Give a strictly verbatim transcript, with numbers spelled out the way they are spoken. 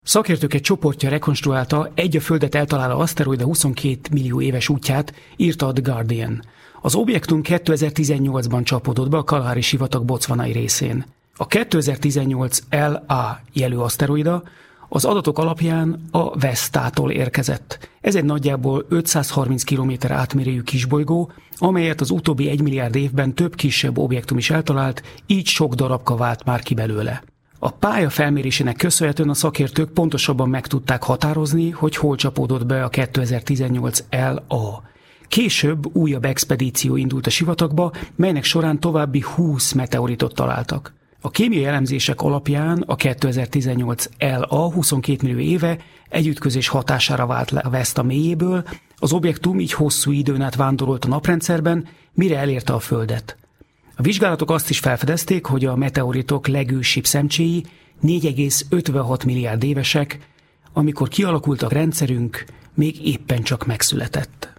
Szakértők egy csoportja rekonstruálta egy a Földet eltaláló aszteroida huszonkét millió éves útját, írta a The Guardian. Az objektum kétezer-tizennyolcban csapódott be a Kalahari sivatag botswanai részén. A kétezer-tizennyolc L A jelű aszteroida az adatok alapján a Vestától érkezett. Ez egy nagyjából ötszázharminc kilométer átmérőjű kisbolygó, amelyet az utóbbi egymilliárd évben több kisebb objektum is eltalált, így sok darabka vált már ki belőle. A pálya felmérésének köszönhetően a szakértők pontosabban meg tudták határozni, hogy hol csapódott be a kétezer-tizennyolc L A. Később újabb expedíció indult a sivatagba, melynek során további húsz meteoritot találtak. A kémiai elemzések alapján a kétezer-tizennyolc L A huszonkét millió éve együttkötés hatására vált le a Vesta mélyéből, az objektum így hosszú időn át vándorolt a naprendszerben, mire elérte a Földet. A vizsgálatok azt is felfedezték, hogy a meteoritok legősibb szemcséi négy egész ötvenhat milliárd évesek, amikor kialakult a rendszerünk, még éppen csak megszületett.